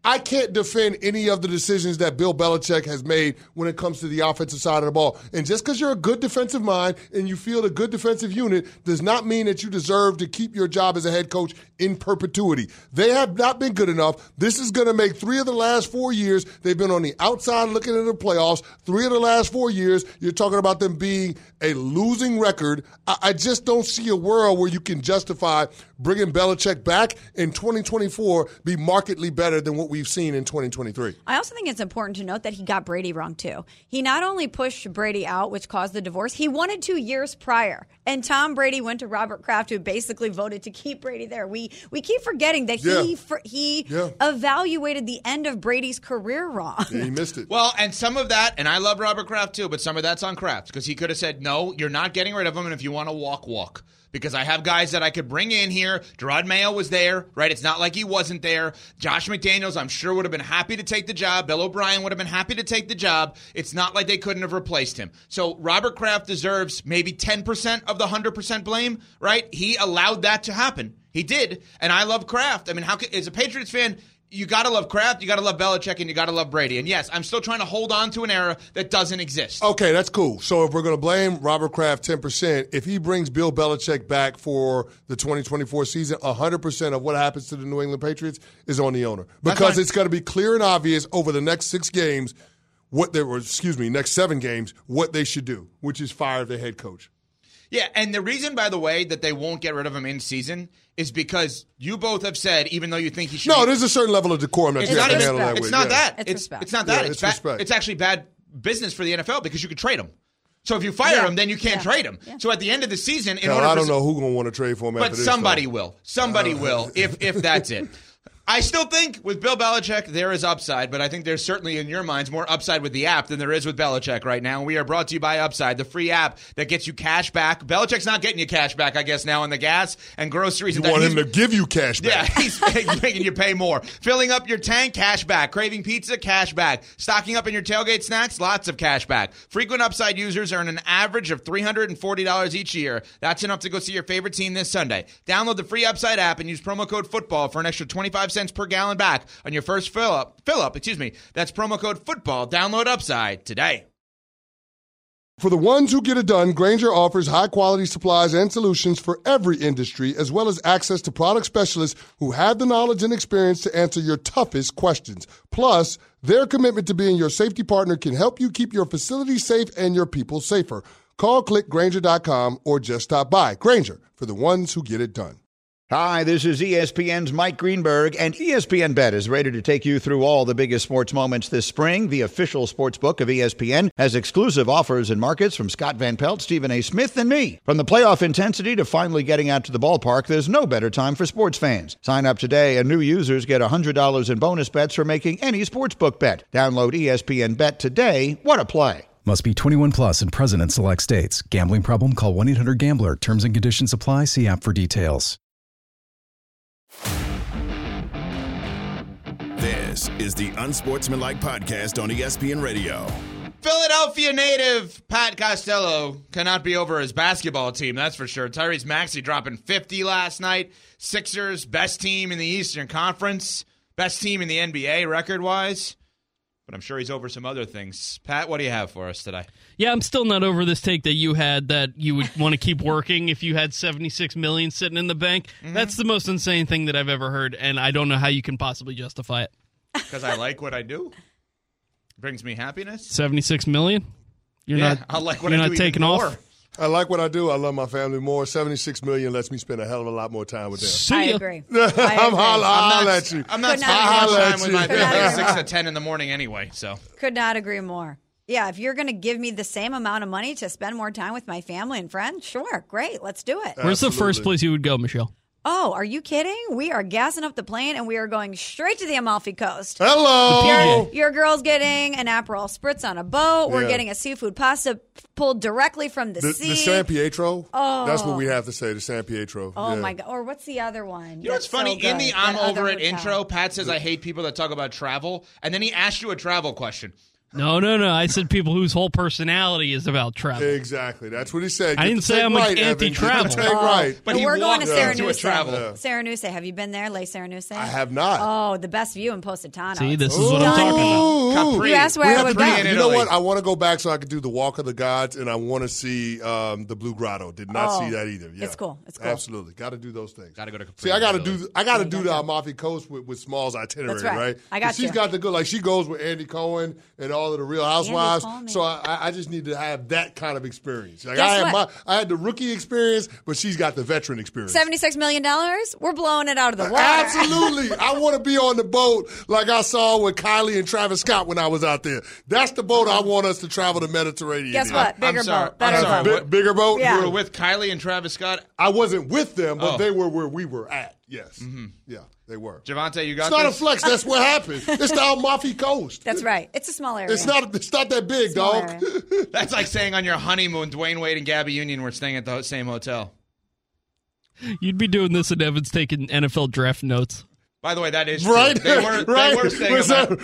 E: I can't defend any of the decisions that Bill Belichick has made when it comes to the offensive side of the ball. And just because you're a good defensive mind and you field a good defensive unit does not mean that you deserve to keep your job as a head coach in perpetuity. They have not been good enough. This is going to make 3 of the last 4 years. They've been on the outside looking at the playoffs. 3 of the last 4 years, you're talking about them being a losing record. I just don't see a world where you can justify bringing Belichick back in 2024 be markedly better than what we've seen in 2023.
D: I also think it's important to note that he got Brady wrong, too. He not only pushed Brady out, which caused the divorce, he wanted 2 years prior. And Tom Brady went to Robert Kraft, who basically voted to keep Brady there. We keep forgetting that he evaluated the end of Brady's career wrong.
E: Yeah, he missed it.
C: Well, and some of that, and I love Robert Kraft too, but some of that's on Kraft because he could have said, no, you're not getting rid of him, and if you want to walk. Because I have guys that I could bring in here. Gerard Mayo was there, right? It's not like he wasn't there. Josh McDaniels, I'm sure, would have been happy to take the job. Bill O'Brien would have been happy to take the job. It's not like they couldn't have replaced him. So Robert Kraft deserves maybe 10% of the 100% blame, right? He allowed that to happen. He did, and I love Kraft. I mean, as a Patriots fan, you got to love Kraft, you got to love Belichick, and you got to love Brady. And yes, I'm still trying to hold on to an era that doesn't exist.
E: Okay, that's cool. So if we're going to blame Robert Kraft 10%, if he brings Bill Belichick back for the 2024 season, 100% of what happens to the New England Patriots is on the owner. Because it's going to be clear and obvious over the next 6 games, next 7 games, what they should do, which is fire the head coach.
C: Yeah, and the reason, by the way, that they won't get rid of him in season is because you both have said, even though you think he should.
E: No, there's a certain level of decorum that
C: it's
E: you have
C: not
E: to handle that
C: it's
E: with.
C: Not that.
D: It's respect.
C: It's not that.
E: Yeah, it's respect.
C: It's actually bad business for the NFL because you could trade him. So if you fire him, then you can't trade him. Yeah. So at the end of the season,
E: I don't know who's going to want to trade for him after this.
C: But somebody will. Somebody will if that's it. I still think with Bill Belichick, there is upside, but I think there's certainly in your minds more upside with the app than there is with Belichick right now. We are brought to you by Upside, the free app that gets you cash back. Belichick's not getting you cash back, I guess, now on the gas and groceries.
E: You want him to give you cash back.
C: Yeah, he's making you pay more. Filling up your tank, cash back. Craving pizza, cash back. Stocking up in your tailgate snacks, lots of cash back. Frequent Upside users earn an average of $340 each year. That's enough to go see your favorite team this Sunday. Download the free Upside app and use promo code FOOTBALL for an extra 25 cents per gallon back on your first fill up. That's promo code FOOTBALL. Download Upside today.
E: For the ones who get it done, Grainger offers high-quality supplies and solutions for every industry, as well as access to product specialists who have the knowledge and experience to answer your toughest questions. Plus, their commitment to being your safety partner can help you keep your facility safe and your people safer. Call, click Grainger.com, or just stop by. Grainger, for the ones who get it done.
I: Hi, this is ESPN's Mike Greenberg, and ESPN Bet is ready to take you through all the biggest sports moments this spring. The official sports book of ESPN has exclusive offers and markets from Scott Van Pelt, Stephen A. Smith, and me. From the playoff intensity to finally getting out to the ballpark, there's no better time for sports fans. Sign up today, and new users get $100 in bonus bets for making any sportsbook bet. Download ESPN Bet today. What a play.
J: Must be 21 plus and present in select states. Gambling problem? Call 1-800-GAMBLER. Terms and conditions apply. See app for details.
B: This is the Unsportsmanlike Podcast on ESPN Radio.
C: Philadelphia native Pat Costello cannot be over his basketball team, that's for sure. Tyrese Maxey dropping 50 last night. Sixers, best team in the Eastern Conference. Best team in the NBA record-wise. But I'm sure he's over some other things. Pat, what do you have for us today?
K: Yeah, I'm still not over this take that you had that you would want to keep working if you had $76 million sitting in the bank. Mm-hmm. That's the most insane thing that I've ever heard, and I don't know how you can possibly justify it.
C: Because I like what I do? Brings me happiness?
K: $76 million?
C: I like what I do
K: not taking off?
E: I like what I do. I love my family more. $76 million lets me spend a hell of a lot more time with them.
D: I agree.
E: I'm holler at you.
C: I'm not spending much time with my family at 6 to 10 in the morning anyway. So
D: could not agree more. Yeah, if you're going to give me the same amount of money to spend more time with my family and friends, sure, great, let's do it.
K: Where's the first place you would go, Michelle?
D: Oh, are you kidding? We are gassing up the plane, and we are going straight to the Amalfi Coast.
E: Hello!
D: Your girl's getting an Aperol Spritz on a boat. We're getting a seafood pasta pulled directly from the sea.
E: The San Pietro?
D: Oh.
E: That's what we have to say, the San Pietro.
D: Oh, my God. Or what's the other one?
C: You know what's funny? In the I'm over it intro, Pat says, I hate people that talk about travel, and then he asked you a travel question.
K: No. I said people whose whole personality is about travel.
E: Exactly. That's what he said.
K: I didn't say I'm like anti-travel.
E: Right.
D: But we're going to Serranuse.
C: travel.
D: Serranuse. Have you been there, Lake Serranuse?
E: I have not.
D: Oh, the best view in Positano.
K: See, this is what I'm talking about.
C: Capri.
D: You asked where I would go.
E: You know what? I want to go back so I can do the Walk of the Gods, and I want to see the Blue Grotto. Did not see that either. Yeah.
D: It's cool.
E: Absolutely. Got to do those things.
C: Got to go to Capri.
E: See, I got to do the Amalfi Coast with Small's itinerary,
D: That's right. I got
E: She's got the good, like she goes with Andy Cohen and all of the Real Housewives. So I just need to have that kind of experience. Like I had the rookie experience, but she's got the veteran experience.
D: $76 million? We're blowing it out of the water.
E: Absolutely. I want to be on the boat like I saw with Kylie and Travis Scott when I was out there. That's the boat I want us to travel the Mediterranean.
D: Guess what? Bigger boat. Better boat.
E: Bigger boat?
D: Yeah.
C: You were with Kylie and Travis Scott?
E: I wasn't with them, but they were where we were at. Yes. Mm-hmm. Yeah, they were.
C: Javante, you got
E: this? It's not
C: this?
E: a flex. That's what happened. It's the Amalfi Coast.
D: That's right. It's a small area.
E: It's not that big, dog.
C: That's like saying on your honeymoon, Dwayne Wade and Gabby Union were staying at the same hotel.
K: You'd be doing this and Evan's taking NFL draft notes.
C: By the way, that is
E: right.
C: True. They were staying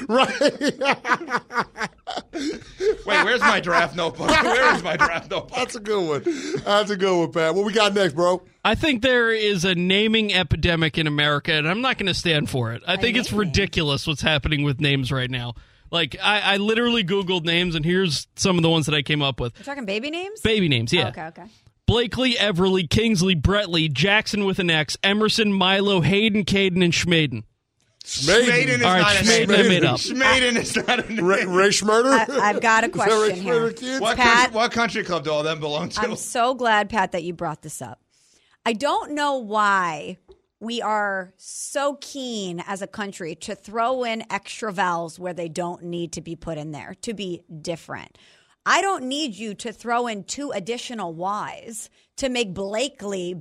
E: right.
C: Wait, where's my draft notebook? Where is my draft notebook?
E: That's a good one, Pat. What we got next, bro?
K: I think there is a naming epidemic in America, and I'm not going to stand for it. I think it's ridiculous what's happening with names right now. Like, I literally Googled names, and here's some of the ones that I came up with.
D: You're talking baby names?
K: Baby names, yeah.
D: Oh, okay.
K: Blakely, Everly, Kingsley, Bretley, Jackson with an X, Emerson, Milo, Hayden, Caden, and Schmaden.
C: Schmaden is
K: all right,
C: not a name.
K: Schmaden I made up.
C: Schmaden is not a name.
E: Ray Schmurder?
D: I've got a question here.
C: What country club do all them belong to?
D: I'm so glad, Pat, that you brought this up. I don't know why we are so keen as a country to throw in extra vowels where they don't need to be put in there, to be different. I don't need you to throw in 2 additional Y's to make Blakely,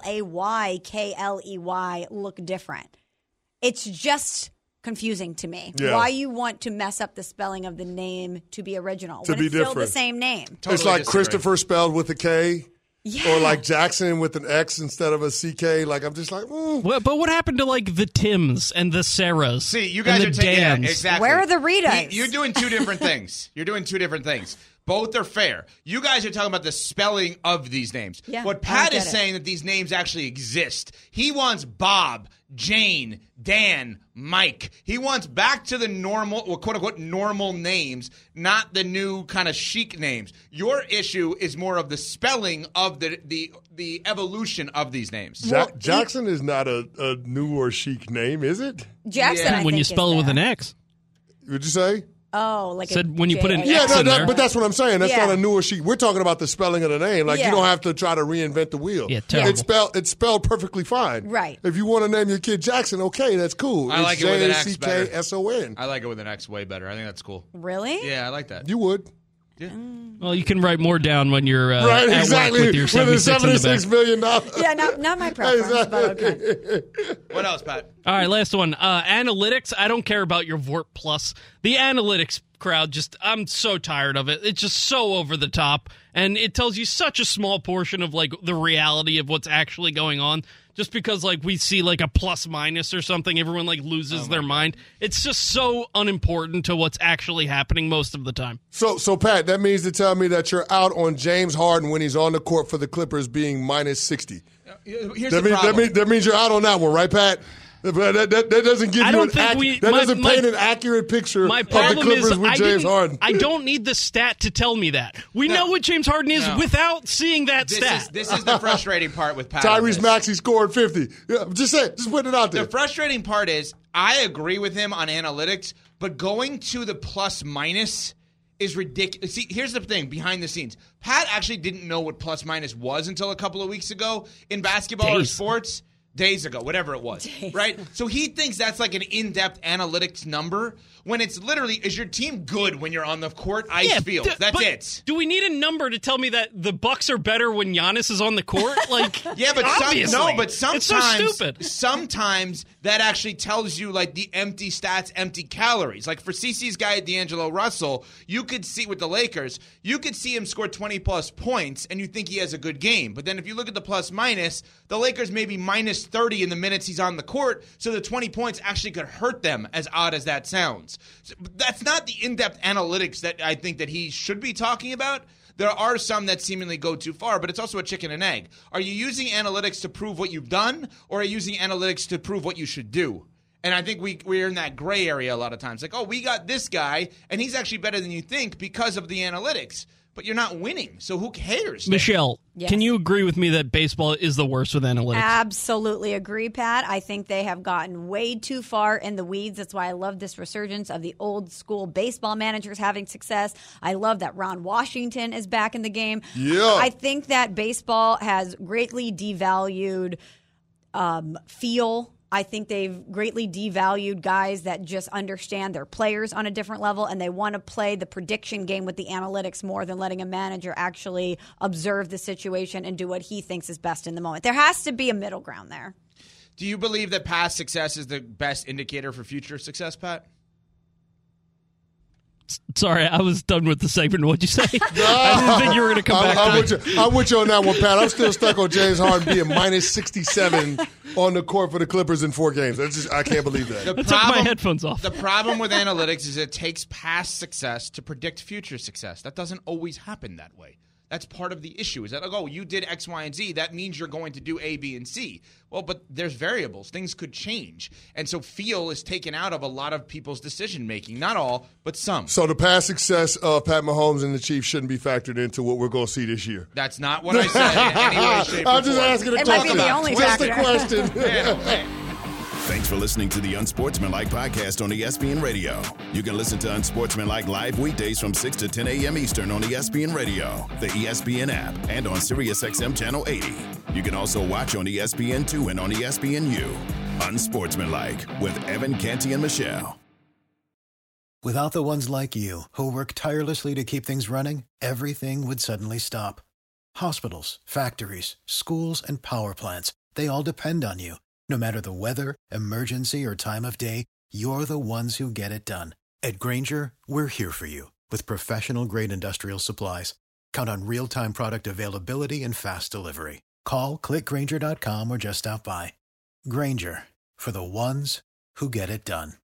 D: Blaykley, look different. It's just confusing to me.
E: Yeah.
D: Why you want to mess up the spelling of the name to be original
E: To
D: when
E: be
D: it's still
E: different.
D: the same name.
E: It's like Christopher spelled with a K.
D: Yeah.
E: Or like Jackson with an X instead of a CK. Like, I'm just like,
K: Well, but what happened to, like, the Tims and the Sarahs?
C: See, you guys
K: and
C: are
K: the
C: taking
K: Dans?
C: exactly.
D: Where are the Ritas?
C: You're doing 2 different things. Both are fair. You guys are talking about the spelling of these names.
D: Yeah,
C: what Pat is saying that these names actually exist. He wants Bob, Jane, Dan, Mike. He wants back to the normal, or quote-unquote normal names, not the new kind of chic names. Your issue is more of the spelling of the evolution of these names.
E: Jackson is not a new or chic name, is it?
D: Jackson, I
K: when
D: think
K: you spell it with an X.
E: What'd you say?
D: Oh, like
K: Said when you put an
D: J-A.
K: X in there.
E: But that's what I'm saying. That's
D: Yeah.
E: not a newer sheet. We're talking about the spelling of the name. Like, you don't have to try to reinvent the wheel.
K: Yeah, terrible.
E: It's spelled perfectly fine.
D: Right.
E: If you want to name your kid Jackson, okay, that's cool.
C: I like it with an X better.
E: Jackson.
C: I like it with an X way better. I think that's cool.
D: Really?
C: Yeah, I like that.
E: You would.
C: Yeah.
K: Well, you can write more down when you're
E: Right,
K: at
E: exactly.
K: work with your
E: With the
K: $76
E: $76 million.
D: Yeah, not my preference, but okay.
C: What else, Pat?
K: All right, last one. Analytics. I don't care about your Vort Plus. The analytics crowd, I'm so tired of it. It's just so over the top, and it tells you such a small portion of, like, the reality of what's actually going on. Just because, like, we see, like, a plus minus or something, everyone, like, loses their mind. It's just so unimportant to what's actually happening most of the time.
E: So Pat, that means to tell me that you're out on James Harden when he's on the court for the Clippers being minus 60.
C: Here's the problem.
E: That means you're out on that one, right, Pat? That doesn't give you doesn't paint an accurate picture of the Clippers with James Harden.
K: I don't need the stat to tell me that. We know what James Harden is without seeing that stat.
C: This is the frustrating part with Pat.
E: Tyrese Maxey scored 50. Yeah, just put it out there.
C: The frustrating part is I agree with him on analytics, but going to the plus minus is ridiculous. See, here's the thing behind the scenes. Pat actually didn't know what plus minus was until a couple of weeks ago in basketball or sports. Days ago, whatever it was, right? So he thinks that's like an in-depth analytics number when it's literally, is your team good when you're on the court, ice field? That's it.
K: Do we need a number to tell me that the Bucks are better when Giannis is on the court? Like,
C: yeah, but sometimes
K: it's so stupid.
C: Sometimes that actually tells you like the empty stats, empty calories. Like for CC's guy, D'Angelo Russell, you could see with the Lakers, you could see him score 20 plus points, and you think he has a good game. But then if you look at the plus minus, the Lakers maybe minus 30 in the minutes he's on the court, so the 20 points actually could hurt them, as odd as that sounds. So that's not the in-depth analytics that I think that he should be talking about. There are some that seemingly go too far, but it's also a chicken and egg. Are you using analytics to prove what you've done, or are you using analytics to prove what you should do? And I think we're in that gray area a lot of times. Like, oh, we got this guy, and he's actually better than you think because of the analytics. But you're not winning, so who cares?
K: Michelle,
D: Yes.
K: Can you agree with me that baseball is the worst with analytics?
D: Absolutely agree, Pat. I think they have gotten way too far in the weeds. That's why I love this resurgence of the old school baseball managers having success. I love that Ron Washington is back in the game.
E: Yeah.
D: I think that baseball has greatly devalued feel. I think they've greatly devalued guys that just understand their players on a different level, and they want to play the prediction game with the analytics more than letting a manager actually observe the situation and do what he thinks is best in the moment. There has to be a middle ground there.
C: Do you believe that past success is the best indicator for future success, Pat?
K: Sorry, I was done with the segment. What'd you say? I didn't think you were going to come back.
E: I'm with you on that one, Pat. I'm still stuck on James Harden being minus 67 on the court for the Clippers in 4 games. I can't believe that.
K: I took my headphones off.
C: The problem with analytics is it takes past success to predict future success. That doesn't always happen that way. That's part of the issue. Is that, like, oh, you did X, Y, and Z. That means you're going to do A, B, and C. Well, but there's variables. Things could change. And so feel is taken out of a lot of people's decision-making. Not all, but some.
E: So the past success of Pat Mahomes and the Chiefs shouldn't be factored into what we're going to see this year.
C: That's not what I said in any way, shape, or
E: I'm just
C: form.
E: asking a
D: It
E: question.
D: might be the only
E: What's the
D: factor.
E: question?
B: Thanks for listening to the Unsportsmanlike podcast on ESPN Radio. You can listen to Unsportsmanlike live weekdays from 6 to 10 a.m. Eastern on ESPN Radio, the ESPN app, and on SiriusXM Channel 80. You can also watch on ESPN2 and on ESPNU. Unsportsmanlike with Evan Canty and Michelle.
L: Without the ones like you, who work tirelessly to keep things running, everything would suddenly stop. Hospitals, factories, schools, and power plants, they all depend on you. No matter the weather, emergency, or time of day, you're the ones who get it done. At Grainger, we're here for you with professional-grade industrial supplies. Count on real-time product availability and fast delivery. Call, click Grainger.com, or just stop by. Grainger, for the ones who get it done.